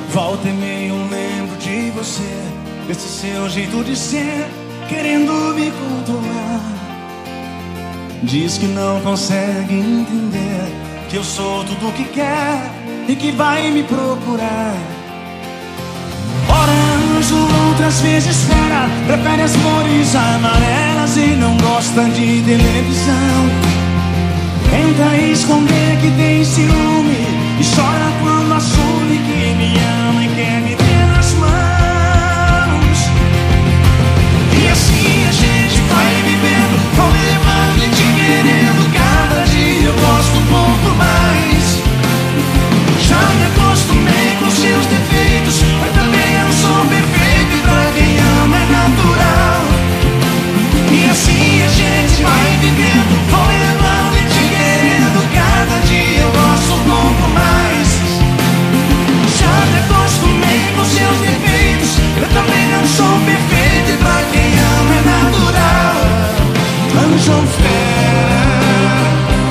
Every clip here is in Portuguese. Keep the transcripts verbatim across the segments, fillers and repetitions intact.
Volta e meia eu lembro de você, desse seu jeito de ser, querendo me controlar. Diz que não consegue entender que eu sou tudo o que quer e que vai me procurar. Ora anjo, outras vezes fera, prefere as cores amarelas e não gosta de televisão. Tenta esconder que tem ciúme e chora quando assume que me ama e quer me ter nas mãos. E assim a gente vai vivendo, vou me levando e te querendo. Cada dia eu gosto um pouco mais. Já me acostumei com seus defeitos, mas também eu sou perfeito e pra quem ama é natural. E assim a gente vai vivendo, vou me levando e te querendo. Cada dia eu gosto um pouco mais. Já me acostumei com seus defeitos, eu também não sou perfeito e pra quem ama é natural. Anjo ou fera,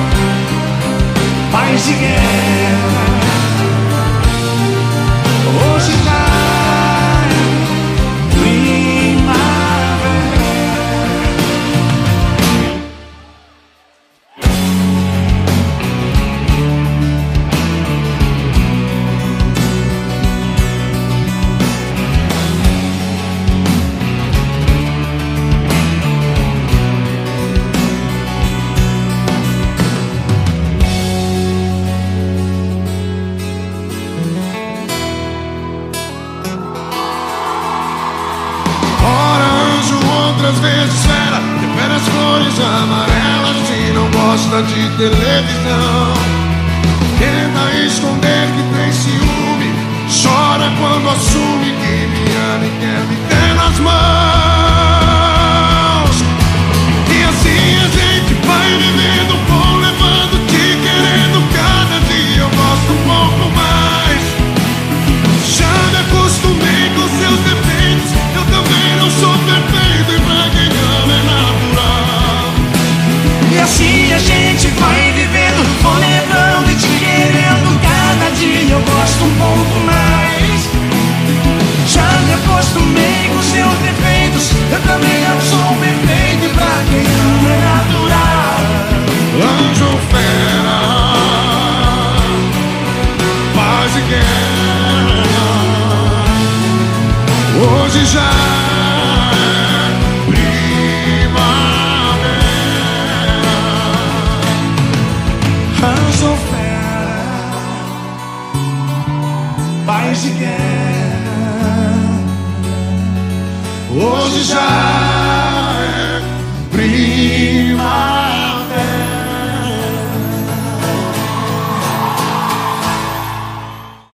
paz e guerra, hoje vai primavera. Às vezes fera, prefere as cores amarelas e não gosta de televisão. Tenta esconder que tem ciúme, chora quando assume que me ama e quer me ter nas mãos. E assim a gente vai vivendo, vou levando, te querendo. Cada dia eu gosto um pouco mais. Já me acostumei com seus defeitos, eu também não sou perfeito. E assim a gente vai vivendo, vou levando e te querendo. Cada dia eu gosto um pouco mais. Já me acostumei com seus defeitos, eu também não sou perfeito e pra quem ama é natural. Anjo ou fera, paz e guerra, hoje já paz e guerra, hoje já